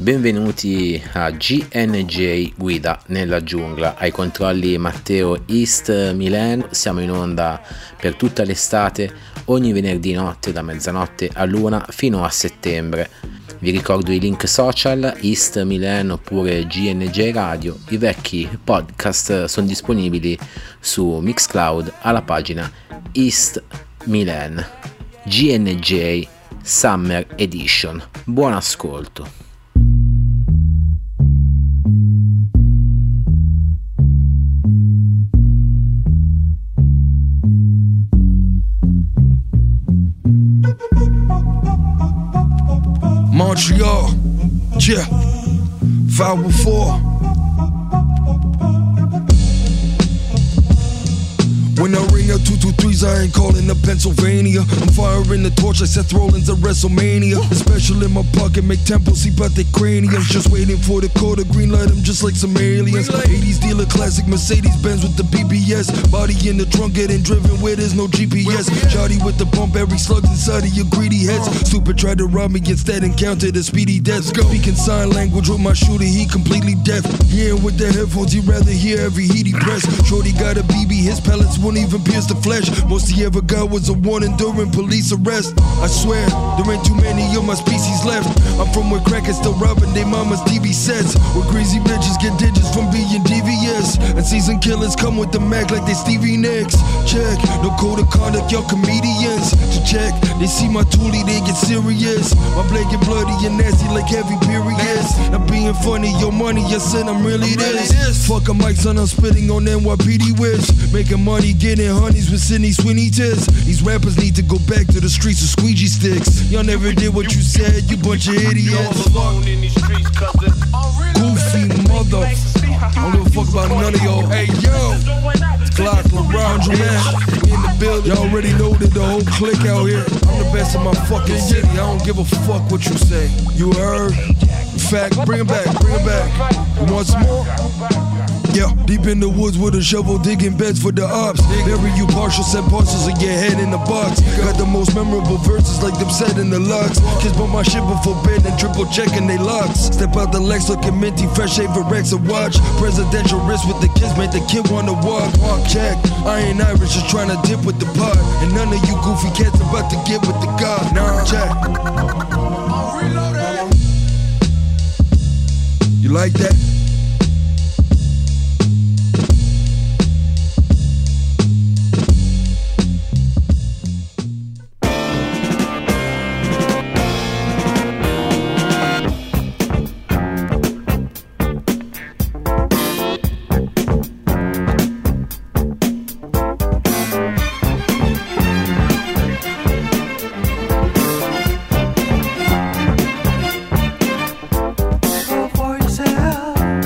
Benvenuti a GNJ Guida nella giungla, ai controlli Matteo East Milan. Siamo in onda per tutta l'estate, ogni venerdì notte da mezzanotte a1 fino a settembre. Vi ricordo i link social, East Milan oppure GNJ Radio. I vecchi podcast sono disponibili su Mixcloud alla pagina East Milan GNJ Summer Edition. Buon ascolto. Montreal, yeah, 514. When I ring out 223s, I ain't calling up Pennsylvania. I'm firing the torch like Seth Rollins at WrestleMania. A special in my pocket, make temples see about their craniums. Just waiting for the call to green light them just like some aliens. 80s dealer, classic Mercedes-Benz with the BBS. Body in the trunk getting driven where there's no GPS. Shawty with the pump, every slug's inside of your greedy heads. Stupid tried to rob me, instead encountered a speedy death. Speaking sign language with my shooter, he completely deaf. Hearing with the headphones, he'd rather hear every heat he press. Shorty got a BB, his pellets won't even pierce the flesh. Most he ever got was a warning during police arrest. I swear, there ain't too many of my species left. I'm from where crackers still robbing they mama's TV sets, where crazy bitches get digits from being devious, and seasoned killers come with the Mac like they Stevie Nicks. Check, no code of conduct, y'all comedians. To check, they see my toolie, they get serious. My blade get bloody and nasty like heavy periods. I'm being funny, your money, I said I'm really this. Fuck a mic, son, I'm spitting on NYPD whips. Making money, getting honeys with Sydney Sweeney tits. These rappers need to go back to the streets with squeegee sticks. Y'all never did what you said, you bunch of idiots. Alone in these streets, cousin. Goofy mother. I don't give a fuck about none of y'all. Hey yo, it's Glock, LeBron, man. We in the building. Y'all already know that the whole clique out here. I'm the best in my fucking city. I don't give a fuck what you say. You heard? In fact, bring it back, bring it back. You want some more? Yeah, deep in the woods with a shovel, digging beds for the ops. Bury you partial, set parcels of your head in the box. Got the most memorable verses like them said in the locks. Kids bought my shit before bed and triple checking they locks. Step out the Lex looking minty, fresh shave Rex a watch. Presidential wrist with the kids, make the kid wanna walk. Check, I ain't Irish, just trying to dip with the pot. And none of you goofy cats about to get with the God. Nah, check. You like that? For yourself.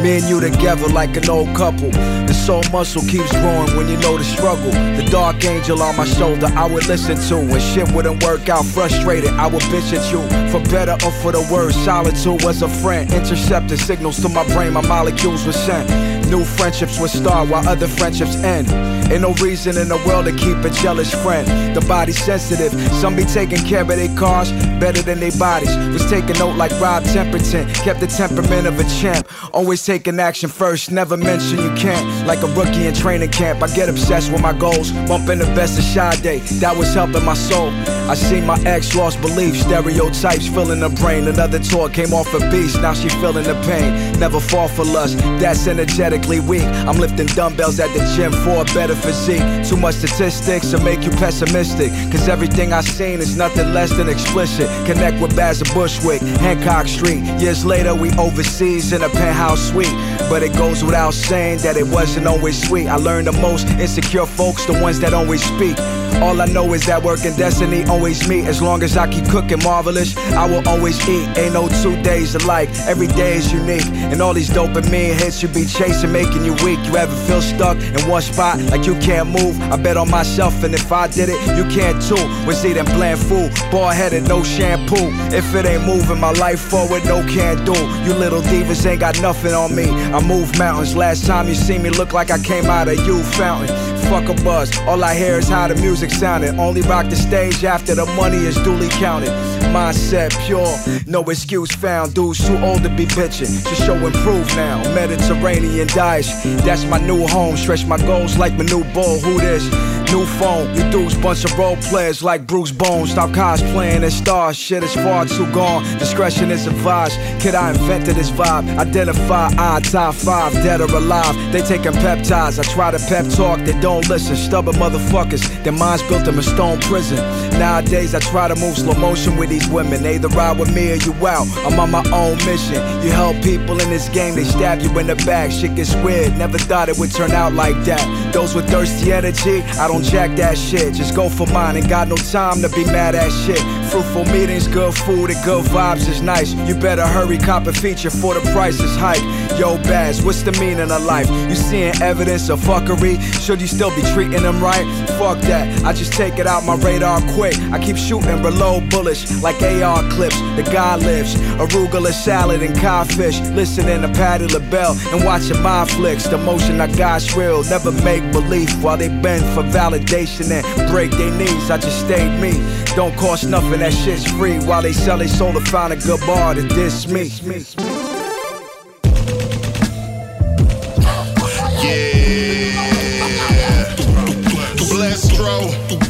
Me and you together like an old couple. The soul muscle keeps growing when you know the struggle. The dark angel on my shoulder I would listen to. When shit wouldn't work out, frustrated, I would bitch at you. For better or for the worse, solitude was a friend. Intercepted signals to my brain, my molecules were sent. New friendships would start while other friendships end. Ain't no reason in the world to keep a jealous friend. The body's sensitive, some be taking care of their cars better than their bodies. Was taking note like Rob Temperton, kept the temperament of a champ. Always taking action first, never mention you can't. Like a rookie in training camp, I get obsessed with my goals. Bumping the best of Sade, that was helping my soul. I seen my ex lost belief, stereotypes filling her brain. Another tour came off a beast, now she feeling the pain. Never fall for lust, that's energetically weak. I'm lifting dumbbells at the gym for a better physique. Too much statistics will make you pessimistic, cause everything I seen is nothing less than explicit. Connect with Basil Bushwick, Hancock Street. Years later we overseas in a penthouse suite. But it goes without saying that it wasn't always sweet. I learned the most insecure folks, the ones that always speak. All I know is that work and destiny always meet. As long as I keep cooking marvelous, I will always eat. Ain't no 2 days alike, every day is unique. And all these dopamine hits you be chasing, making you weak. You ever feel stuck in one spot like you can't move? I bet on myself, and if I did it, you can too. Was eating bland food, bald-headed, no shampoo. If it ain't moving my life forward, no can do. You little divas ain't got nothing on me. I move mountains. Last time you see me look like I came out of you fountain. Fuck a buzz, all I hear is how the music sounded. Only rock the stage after the money is duly counted. Mindset pure, no excuse found. Dudes too old to be bitching, just show improve now. Mediterranean dice, that's my new home. Stretch my goals like my new bull. Who this? New phone, you dudes bunch of role players like Bruce Bones. Stop cosplaying as stars, shit is far too gone. Discretion is advised, kid I invented this vibe. Identify top 5, dead or alive. They taking peptides, I try to pep talk, they don't listen. Stubborn motherfuckers, their minds built in a stone prison. Nowadays I try to move slow motion with these women. They either ride with me or you out, I'm on my own mission. You help people in this game, they stab you in the back. Shit gets weird, never thought it would turn out like that. Those with thirsty energy, I don't jack that shit, just go for mine. Ain't got no time to be mad at shit. Fruitful meetings, good food and good vibes is nice. You better hurry, cop a feature for the price is hike. Yo Baz, what's the meaning of life? You seeing evidence of fuckery? Should you still be treating them right? Fuck that, I just take it out my radar quick. I keep shooting reload bullets like AR clips. The guy lives, arugula salad and codfish. Listening to Patti LaBelle and watching my flicks. The motion I got's real, never make belief. While they bend for validation and break their knees, I just stayed me. Don't cost nothing, that shit's free. While they sell their soul to find a good bar to diss me. Blastro,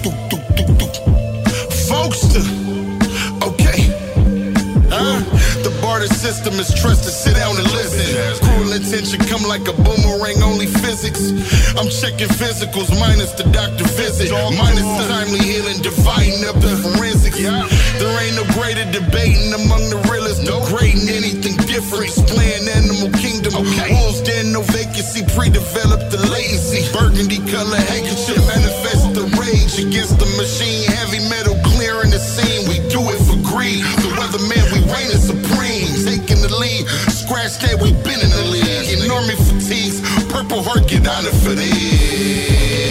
Folkster, okay. The barter system is trust to sit down and listen. Cruel intention come like a boomerang, only physics. I'm checking physicals minus the doctor visit, minus the timely healing, dividing up the forensics. There ain't no greater debating among the realest, degrading anything different. Playing Animal Kingdom, wolves there, no vacancy, pre-developed the latency. Burgundy color handkerchief manifest the rage against the machine. Heavy metal clearing the scene, we do it for greed. The weatherman, we reigning supreme, taking the lead. Scratch that, we been in the league. Enormous fatigues, Purple Heart get on it for this.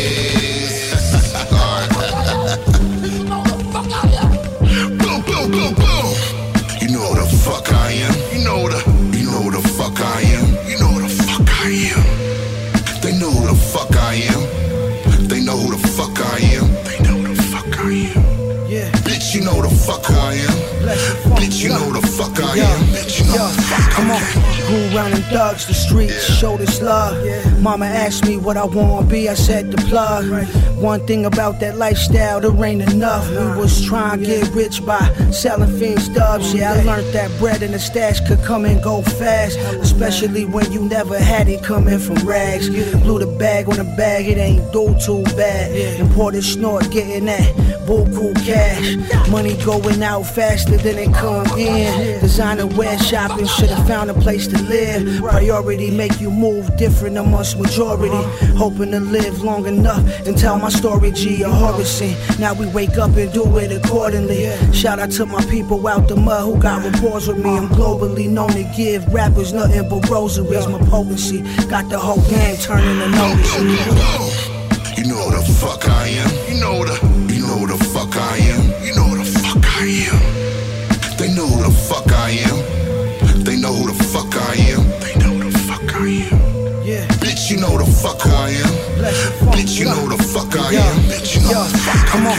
Boom, boom, boom, boom. You know who the fuck I am. You know who the fuck I am. You know who the fuck I am. They know who the fuck I am. They know who the fuck I am. They know who the fuck I am. Yeah. Bitch, you know the fuck who I am. Bitch, you know the fuck I am. Bitch, you know the fuck I am. Grew around in thugs, the streets, showed us love. Mama asked me what I wanna be, I said the plug. One thing about that lifestyle, there ain't enough. We was trying to get rich by selling fiends dubs. Yeah, I learned that bread in the stash could come and go fast, especially when you never had it coming from rags. Blew the bag on the bag, it ain't do too bad. Imported snort, getting that buku cash. Money going out faster than it come in. Designer wear shopping, should've found a place to live. live. Priority make you move different amongst majority. Hoping to live long enough and tell my story, G, a horror scene. Now we wake up and do it accordingly. Shout out to my people out the mud who got rapport with me. I'm globally known to give rappers nothing but rosaries. My potency got the whole game turning to notice. You know the fuck I am. You know the fuck I am. You know the fuck I am. They know who the fuck I am. They know who the fuck I am. They know the fuck I am. Yeah. Bitch, you know the fuck who I am. Bitch, you know the fuck I am. Bitch, you know the fuck I am.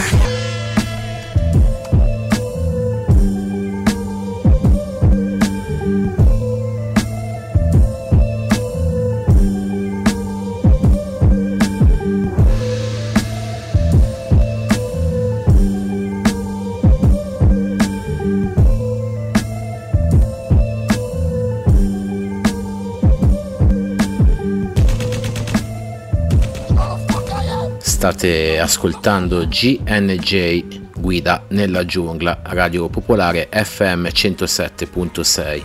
State ascoltando GNJ Guida nella giungla, Radio Popolare FM 107.6.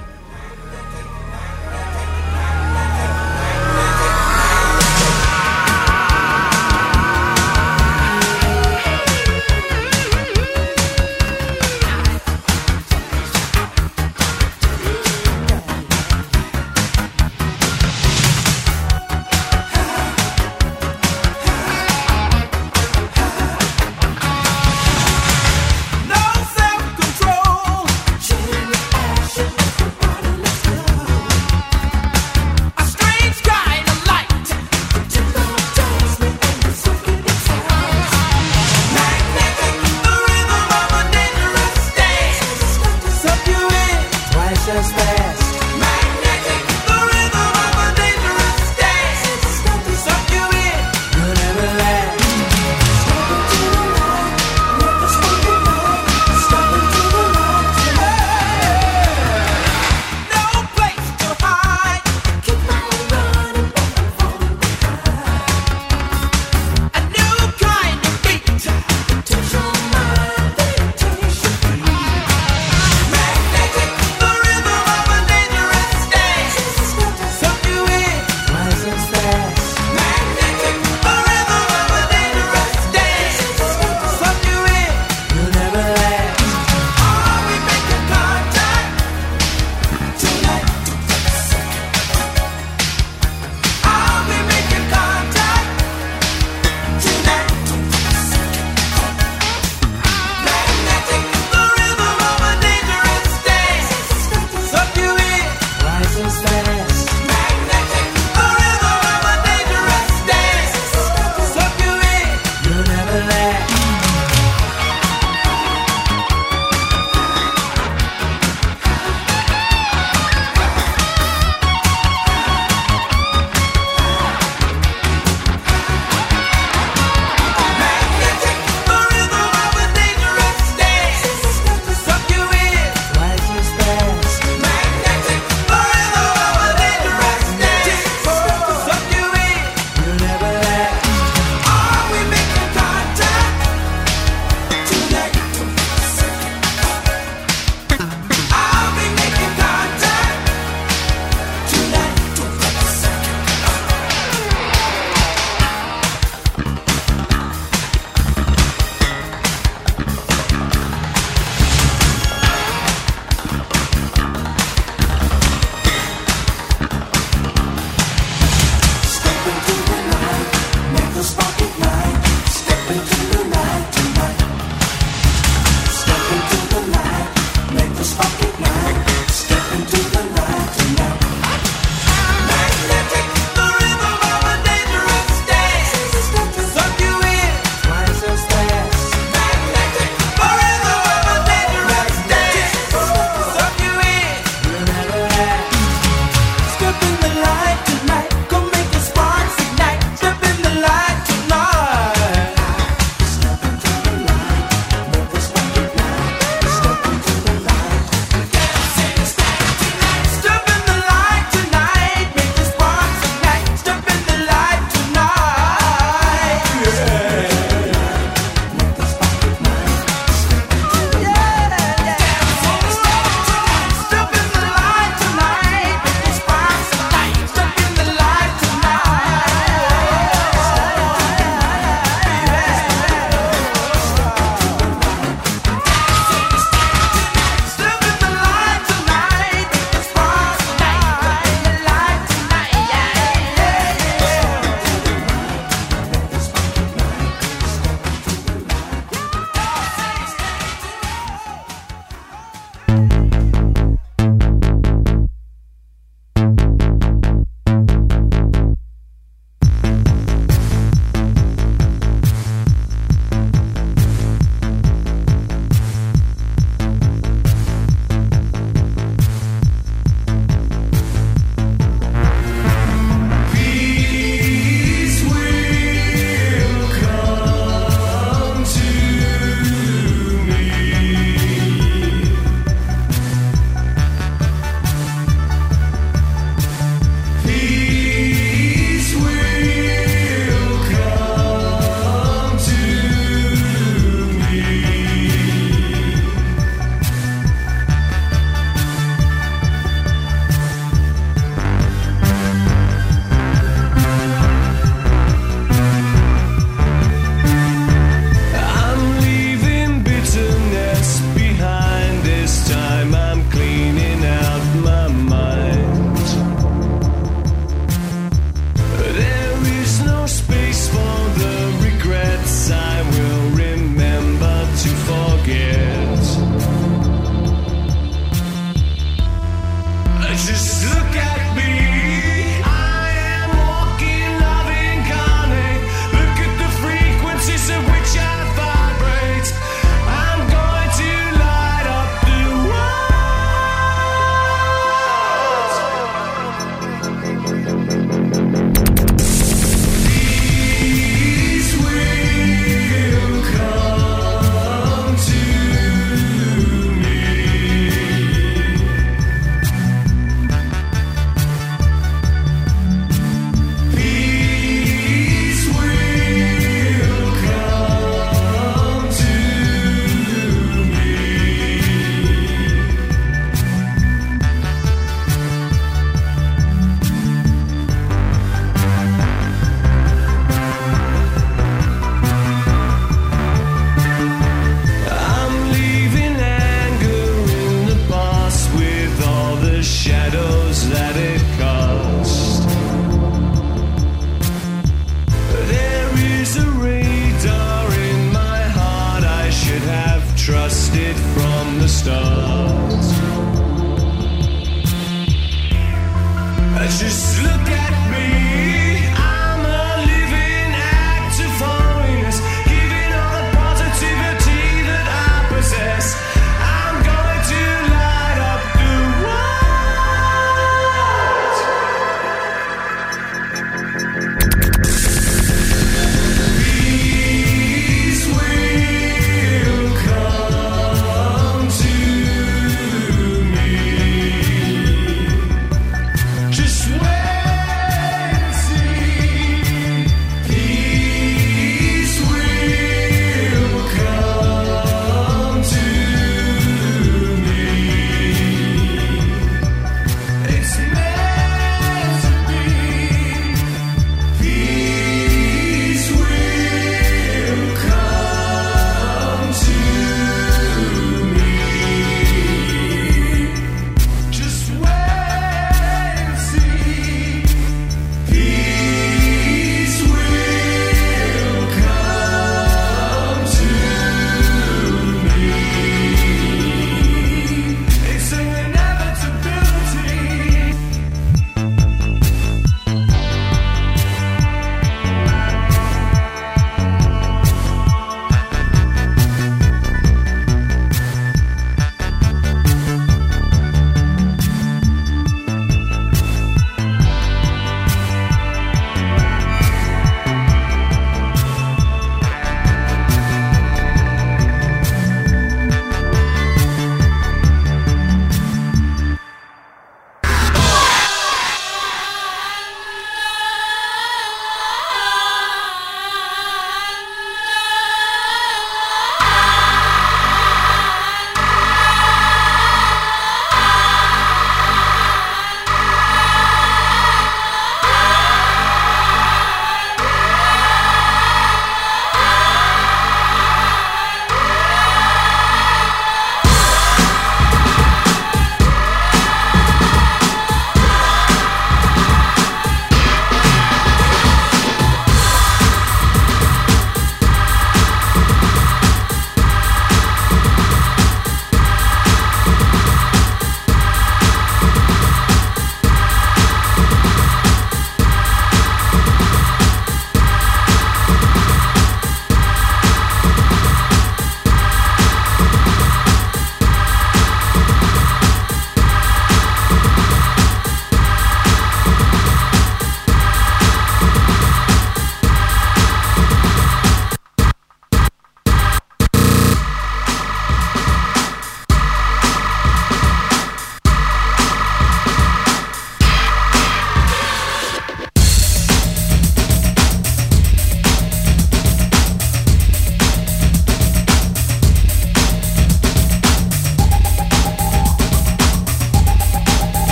No self-control.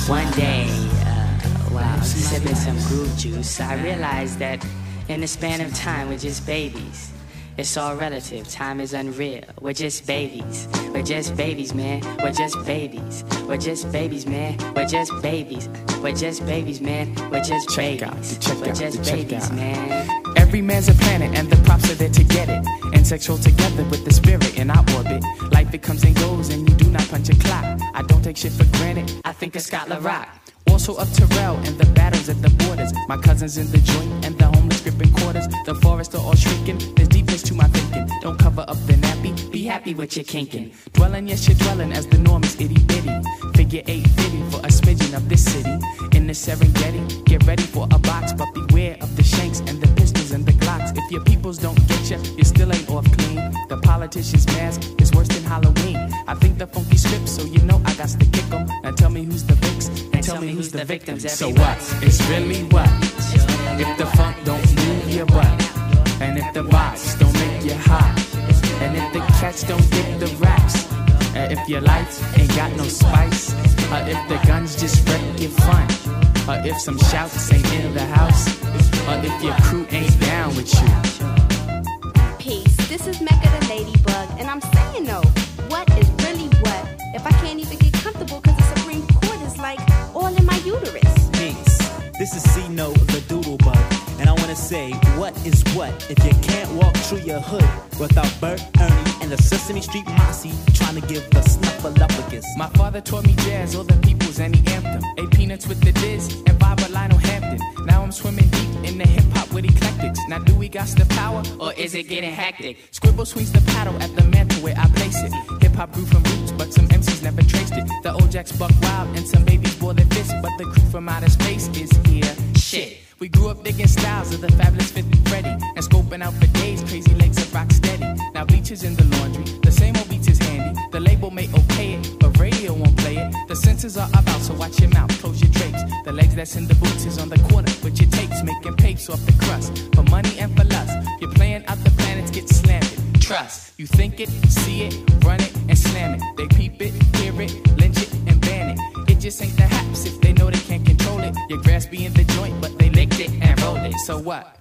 One day, while sipping some groove juice, I realized that in the span of time, we're just babies. It's all relative, time is unreal. We're just babies. We're just babies, man. We're just babies. We're just babies, man. We're just babies. We're just babies, man. We're just babies. We're just babies, man. Every man's a planet and the props are there to get it. And sexual together with the spirit in our orbit. Life it comes and goes and you do not punch a clock. I don't take shit for granted, I think of Scott LaRock. Also of Terrell and the battles at the borders. My cousins in the joint and the homeless gripping quarters. The forests are all shrinking, there's deepness to my thinking. Don't cover up the nappy, be happy with your kinking. Dwelling, yes you're dwelling as the norm is itty bitty. Figure 8 fitting for a smidgen of this city. In the Serengeti, get ready for a box. But beware of the shanks and the pistols and the glocks. If your peoples don't get you, you still ain't off clean. The politician's mask is worse than Halloween. I think the funky script, so you know I got to kick 'em. Now tell me who's the Vicks, and tell me who's the victims. So what? It's really what? If the funk don't move your butt, and if the box don't make you hot, and if the cats don't dig the raps, if your life ain't got no spice, if the guns just wreck your fun, if some shouts ain't in the house, if your crew ain't down with you. Peace, this is Mecca the Ladybug, and I'm saying though, what is really what? If I can't even get comfortable cause the Supreme Court is like all in my uterus. Peace, this is C-No the Doodle Bug, and I wanna say, what is what? If you can't walk through your hood without Bert, Ernie, and the Sesame Street Mossy trying to give the snuffleupagus. My father taught me jazz, all the people's any anthem. 8 peanuts with the Diz and 5 with Lionel Hampton. Now I'm swimming deep in the hip-hop with eclectics. Now do we got the power, or is it getting hectic? Scribble swings the paddle at the mantle where I place it. Hip-hop grew from roots, but some MCs never traced it. The old jacks buck wild and some babies bore their fists, but the crew from outer space is here. Shit. We grew up digging styles of the fabulous Fifth and Freddy, and scoping out for days, crazy legs of rock steady. Now bleachers in the laundry, the same old beats is handy. The label may okay it, but radio won't play it. The censors are about, so watch your mouth, close your drapes. The legs that's in the boots is on the corner with your tapes, making papes off the crust. For money and for lust, you're playing out the planets, get slammed. Trust, you think it, see it, run it, and slam it. They peep it, hear it, lynch it, and ban it. It just ain't the haps if they know they can't control it. Your grass be in the joint, but they licked it and rolled it. So what?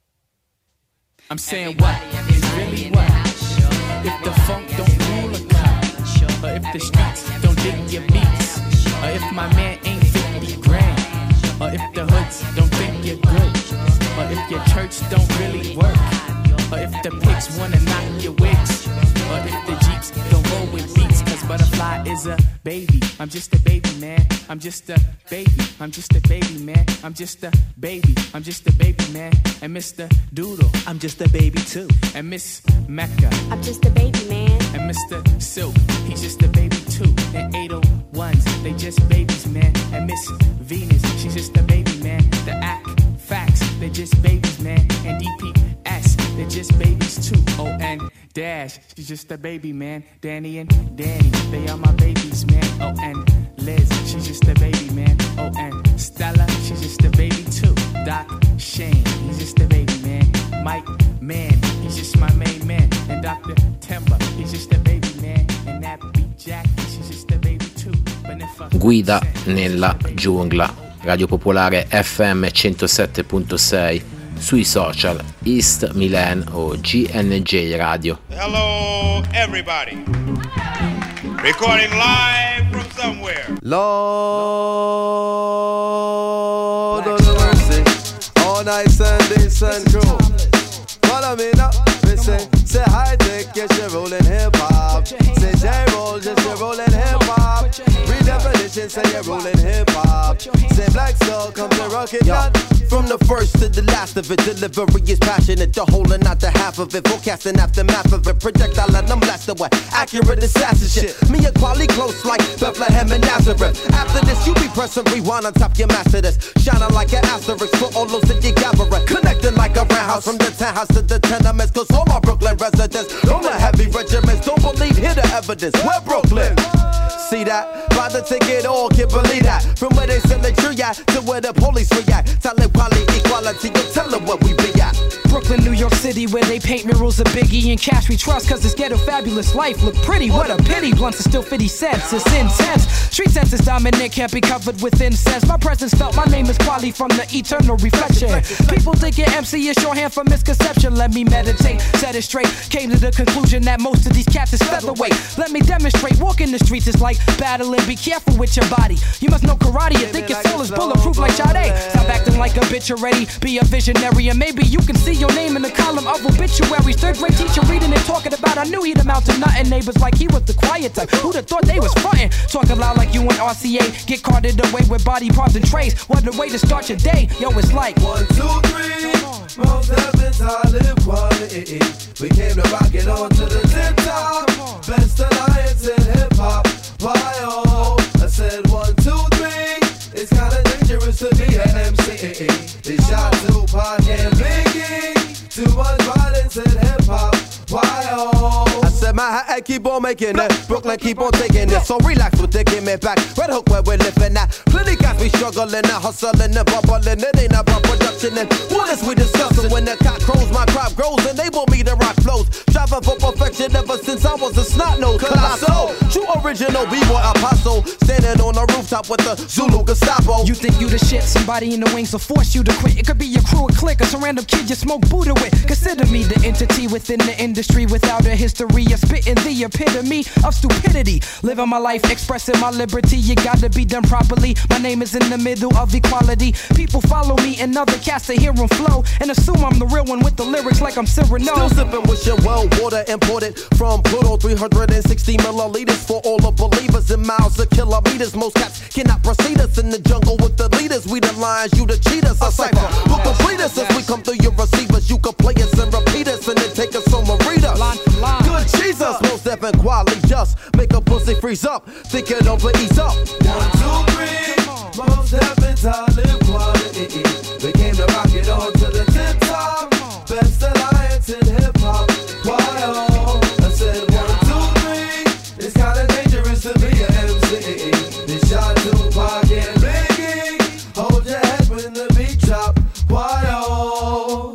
I'm saying what? It's really what? If the funk don't rule a cut, or if the streets don't dig your beats, or if my man ain't 50 grand, or if the hoods don't think you're good, or if your church don't really work, or if the pigs wanna knock your wigs, or if the Jeeps don't roll with beats, cause Butterfly is a baby. I'm just a baby, man. I'm just a baby. I'm just a baby, man. I'm just a baby. I'm just a baby, man. And Mr. Doodle, I'm just a baby too. And Miss Mecca, I'm just a baby, man. and Mr. Silk, he's just a baby too. And 801s, they just babies, man. And Miss Venus, she's just a baby, man. The Act Facts, they just babies, man. And DPS, they're just babies too. Oh, and Dash, she's just a baby, man. Danny and Danny, they are my babies, man. Oh, and Liz, she's just a baby, man. Oh, and Stella, she's just a baby too. Doc Shane, he's just a baby, man. Mike, man, he's just my main man. And Dr. Timber, he's just a baby, man. And Nappy Jackie, she's just a baby too. Guida nella giungla, Radio Popolare FM 107.6, sui social East Milan o GNJ Radio. Hello everybody, recording live from somewhere. Lord of mercy, all night Sunday sun crew. Follow me now, me say high tech, yes you're rolling hip hop. Say J-roll, just you're rolling hip hop. Redefinition, say you're rolling hip hop. Say Black Soul, come to rock it down. From the first to the last of it, delivery is passionate. The whole and not the half of it. Forecasting aftermath of it. Projectile let them blast away. Accurate assassin shit. Me and quality close like Bethlehem and Nazareth. After this, you be pressing rewind on top your master this. Shining like an asterisk for all those that you gathering. Connecting like a roundhouse from the townhouse to the tenements. Cause all my Brooklyn residents, all the heavy regiments, don't believe, hear the evidence. We're Brooklyn. See that? Buy the ticket, all can't believe that. From where they send the tree at to where the police react. Tell it quality, equality, you tell them what we be at. Brooklyn, New York City, where they paint murals of Biggie and Cash we trust, cause this ghetto fabulous life look pretty. What a pity, blunts are still 50 cents, it's intense. Street sense is dominant, can't be covered with incense. My presence felt, my name is Quali from the eternal reflection. People thinking MC is shorthand for misconception. Let me meditate, set it straight. Came to the conclusion that most of these cats is featherweight. Let me demonstrate, walking the streets is like battling. Be careful with your body. You must know karate and think your soul is bulletproof like Sade. Stop acting like a bitch already, be a visionary, and maybe you can see your name in the column of obituaries. Third grade teacher reading and talking about, I knew he'd amount to nothing. Neighbors like he was the quiet type. Who'd have thought they was frontin'? Talking loud like you and RCA. Get carted away with body parts and trays. What a way to start your day. Yo, it's like 1, 2, 3. Most heavens I live quality. We came to rock it on to the tip top. Best alliance in hip hop. Why oh? I said 1, 2, 3. It's kinda dangerous to be an MC. They shot Tupac and Biggie. Too much violence in hip hop. Why oh? I said Manhattan keep on making it. Brooklyn keep on taking it. So relax with the give me back. Red Hook where we're living at. Plenty guys be struggling and hustling and bubbling. It ain't about production and what is we discussing? When the cock crows, my crop grows and they want me to rock flows. Striving for perfection ever since I was a snot nose. Colossal, true original B-boy apostle. Standing on the rooftop with the Zulu Gestapo. You think you the shit, somebody in the wings will force you to quit. It could be your crew, a clique, or some random kid you smoke Buddha with. Consider me the entity within the industry without a history of spitting the epitome of stupidity. Living my life, expressing my liberty, you gotta be done properly. My name is in the middle of equality. People follow me and other cats to hear them flow and assume I'm the real one with the lyrics like I'm Cyrano. Still sipping with your well water imported from Pluto, 360 milliliters for all the believers in miles of kilometers. Most cats cannot proceed us in the jungle with the leaders. We the lions, you the cheaters. A cipher who complete us as we come through your receivers. You can play us and repeat us and then take us home and read us. Good Jesus, most deaf and quality just make a pussy freeze up. Think it over, ease up. 1, 2, 3. Most heavens I live quality. We came to rock it on to the tip top. Best alliance in hip hop. Why oh? I said 1, 2, 3. It's kinda dangerous to be an MC. They shot Tupac and Biggie. Hold your head when the beat drop. Why oh?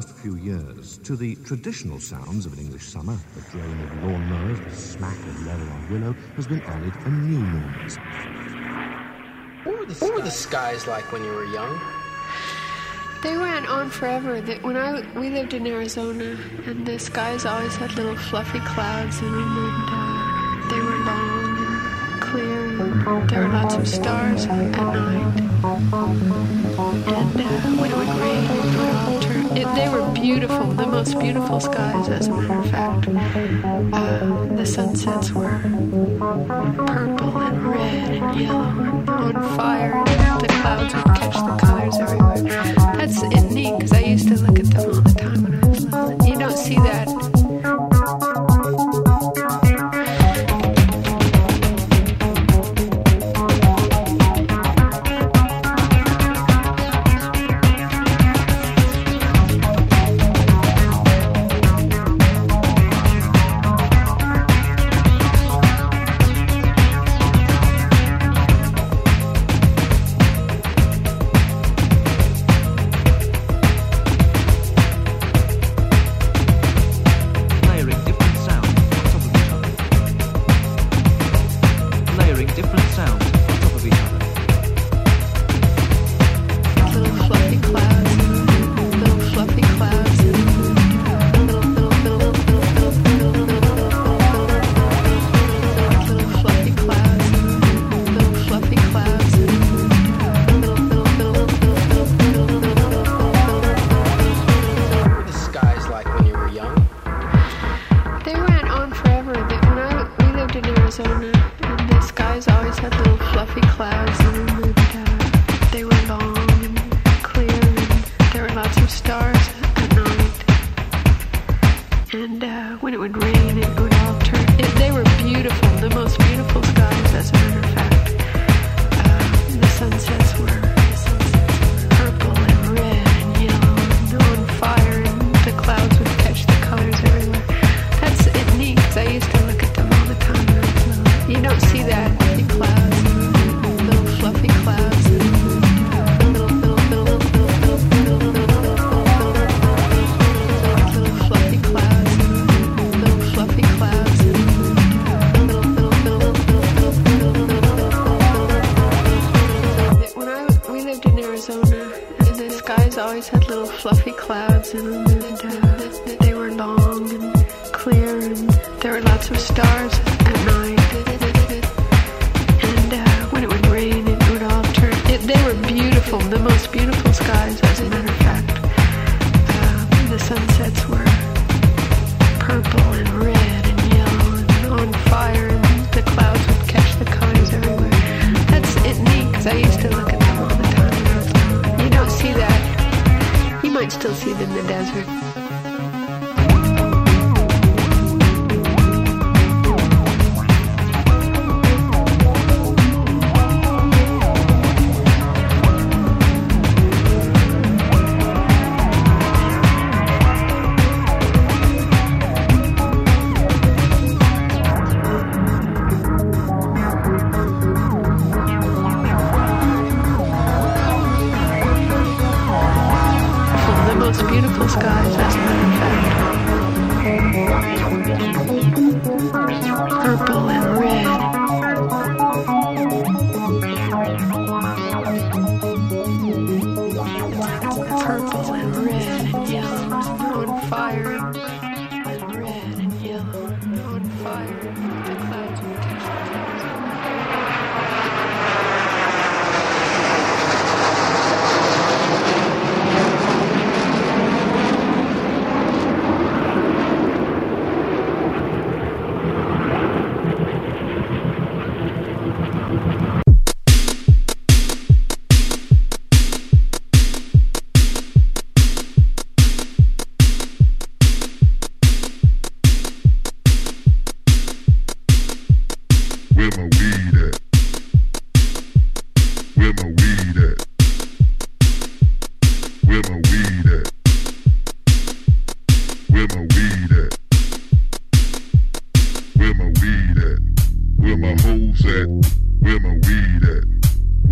last few years to the traditional sounds of an English summer. The drone of lawnmowers, the smack of leather on willow, has been added a new nuance. What were the skies like when you were young? They went on forever. We lived in Arizona, and the skies always had little fluffy clouds in them, and they were long and clear, and there were lots of stars at night. And when it would rain, it would all turn. They were beautiful, the most beautiful skies, as a matter of fact. The sunsets were purple and red and yellow and on fire, and the clouds would catch the colors everywhere. That's neat, because I used to look at them all the time when I was little. You don't see that.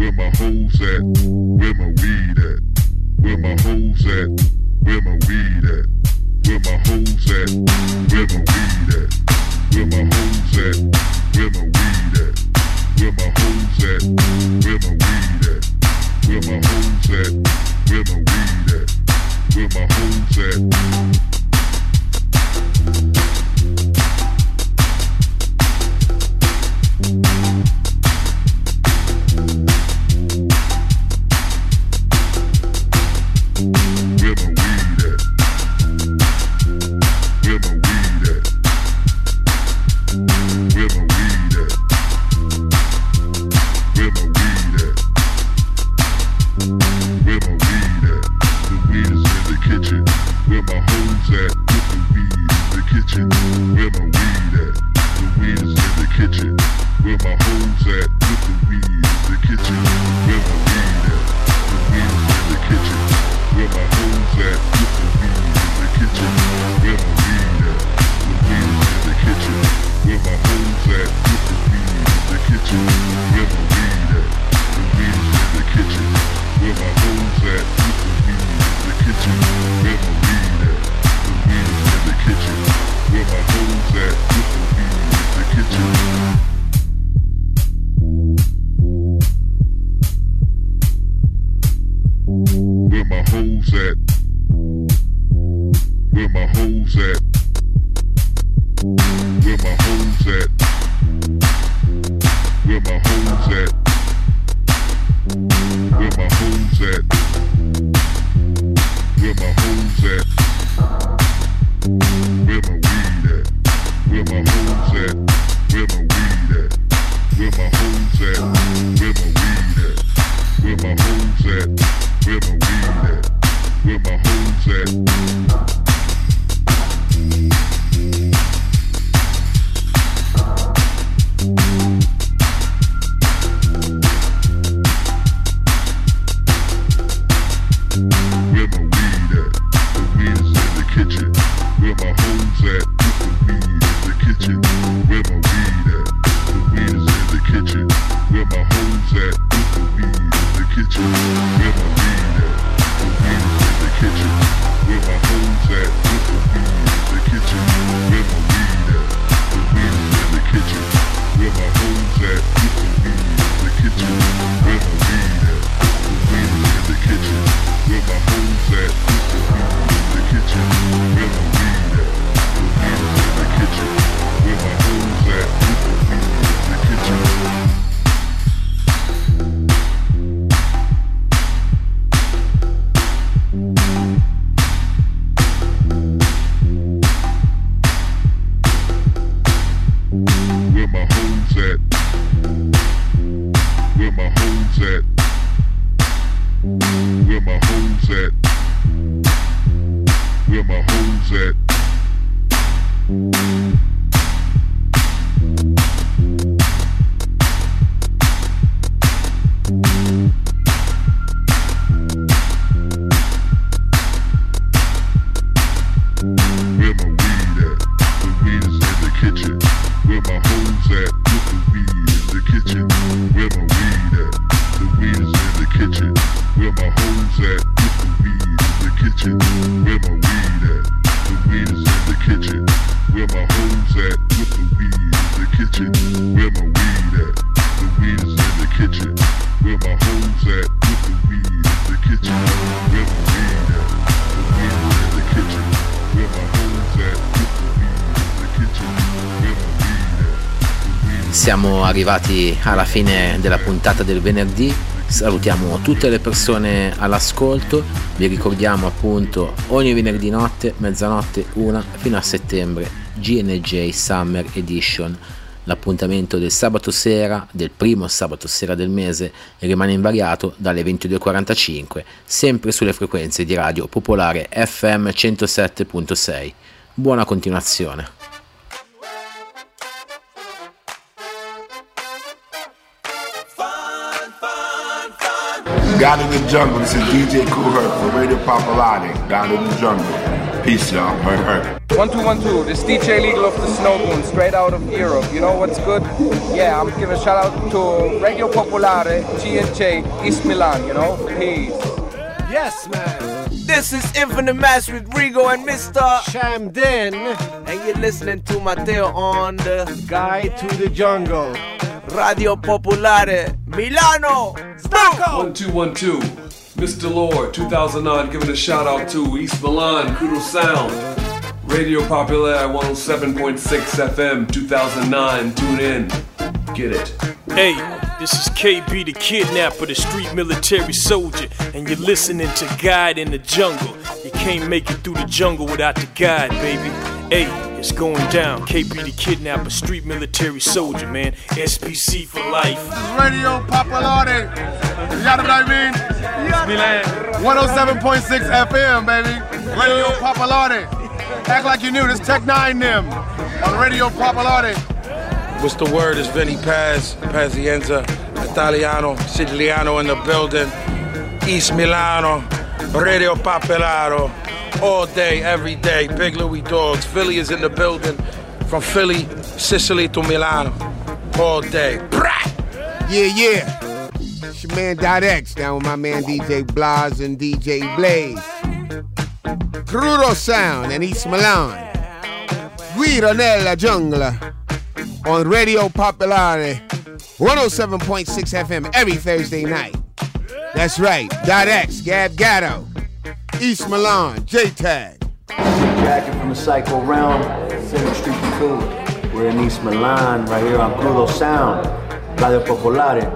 Where my weed at? Where my hoes at? Where my weed at? Siamo arrivati alla fine della puntata del venerdì, salutiamo tutte le persone all'ascolto, vi ricordiamo appunto ogni venerdì notte, mezzanotte 1 fino a settembre, GNJ Summer Edition. L'appuntamento del sabato sera, del primo sabato sera del mese, rimane invariato dalle 22:45, sempre sulle frequenze di Radio Popolare FM 107.6. Buona continuazione. God in the Jungle, this is DJ Kool Herc for Radio Popolare. God in the Jungle. Peace, y'all. Herc. 1212, this DJ Legal of the Snow Moon, straight out of Europe. You know what's good? Yeah, I'm giving a shout out to Radio Popolare, G&J, East Milan, you know? Peace. Yes, man. This is Infinite Mass with Rigo and Mr. Shamden. And you're listening to Matteo on the Guide to the Jungle. Radio Popolare, Milano. Spacco! 1212. Mr. Lord, 2009, giving a shout out to East Milan, Kudo Sound. Radio Popolare 107.6 FM, 2009. Tune in. Get it. Hey, this is KB the Kidnapper, the street military soldier, and you're listening to Guide in the Jungle. You can't make it through the jungle without the guide, baby. Hey, it's going down. KB the Kidnapper, street military soldier, man. SPC for life. Radio Popolare. You got what I mean? Yes, Milan. 107.6 FM, baby. Radio Popolare. Act like you knew this Tech 9 them on Radio Popolare. What's the word? It's Vinny Paz, Pazienza, Italiano, Siciliano in the building. East Milano, Radio Popolare, all day, every day. Big Louis Dogs. Philly is in the building. From Philly, Sicily to Milano, all day. Yeah. It's your man .X down with my man DJ Blas and DJ Blaze. Crudo Sound in East Milan. Guida nella giungla. On Radio Popolare, 107.6 FM every Thursday night. That's right, .X, Gab Gatto, East Milan, J-Tag. Jacket from the Psycho Realm, 7th Street Cool. We're in East Milan, right here on Crudo Sound, Radio Popolare,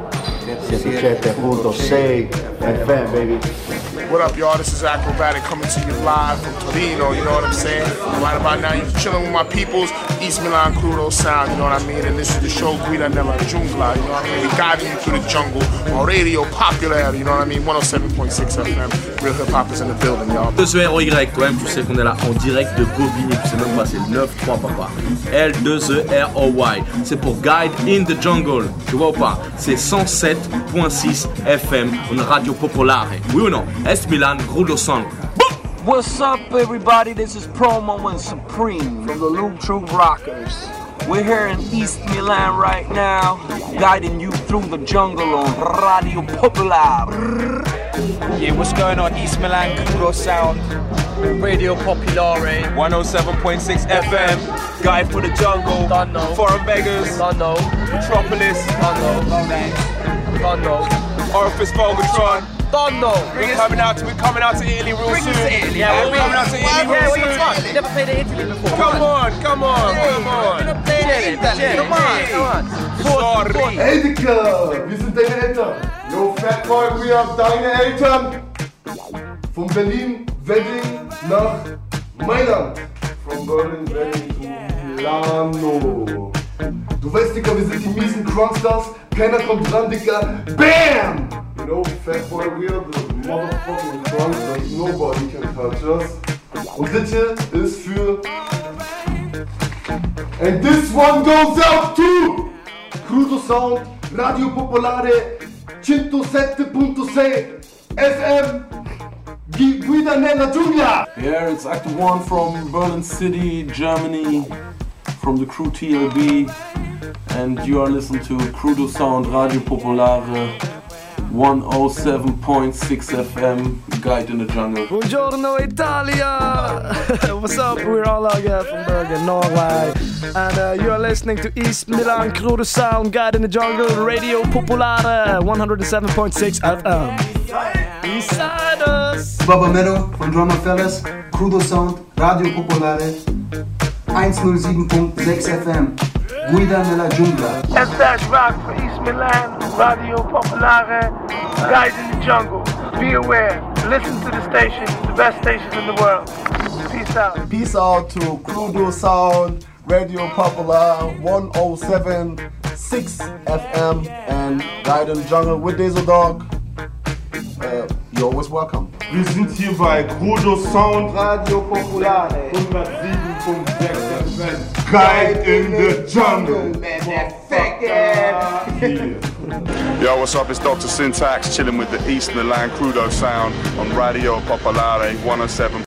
107.6 FM, baby. What up, y'all? This is Acrobatic coming to you live from Torino, you know what I'm saying? Right about now, you're chilling with my peoples, East Milan Crudo Sound, you know what I mean? And this is the show Guida nella Giungla, you know what I mean? We're guiding you through the jungle on Radio Popolare, you know what I mean? 107.6 FM. Real hip hop is in the building, y'all. L2ERY, quand même, tu sais qu'on est là en direct de Bobigny, tu sais même pas, c'est 9-3 papa. L2ERY, c'est pour Guide in the Jungle, tu vois ou pas? C'est 107.6 FM, on Radio Popolare, oui ou non? Milan, Crudo Sound. What's up, everybody? This is Promo and Supreme from the Loop True Rockers. We're here in East Milan right now, guiding you through the jungle on Radio Popolare. Yeah, what's going on? East Milan, Crudo Sound, Radio Popolare, 107.6 FM, Guide for the Jungle, Foreign Beggars, Metropolis, Orifice Volgatron. We're coming out to Italy real soon. Yeah, we're coming out to Italy real soon. Never played in Italy before. Come on. Come on. Sorry. Hey Dicker, wir sind deine Eltern. Yo, Fatboy, we are deine Eltern. Von Berlin, Wedding nach Mailand. From Berlin, Wedding to Milano. Du weißt, Dicker, wir sind die miesen Crunkstars. Keiner kommt dran, Dicker. BAM! You know, Fatboy, we are the motherfucking Crunkstars. Nobody can touch us. Und das hier ist für... And this one goes out to Crudo Sound, Radio Popolare, 107.6 FM, Guida nella Giungla. Yeah, it's Act 1 from Berlin City, Germany, from the crew TLB, and you are listening to Crudo Sound, Radio Popolare, 107.6 FM, Guide in the Jungle. Buongiorno Italia! What's up? We're all out here from Bergen, Norway. And you are listening to East Milan Crudo Sound, Guide in the Jungle, Radio Popolare, 107.6 FM. Beside us! Baba Mero von Drummer Fellas, Crudo Sound, Radio Popolare, 107.6 FM. Guida nella Giungla. That's rock for East Milan, Radio Popolare, Guide in the Jungle. Be aware, listen to the station, the best station in the world. Peace out. Peace out to Crudo Sound, Radio Popolare, 107.6 FM, and Guide in the Jungle with Diesel Dog. You're always welcome. Wir sind hier bei Crudo Sound, Radio Popolare, 107.6 FM. Guide in the Jungle. Yo, what's up? It's Dr. Syntax chilling with the East Milan Crudo Sound on Radio Popolare 107.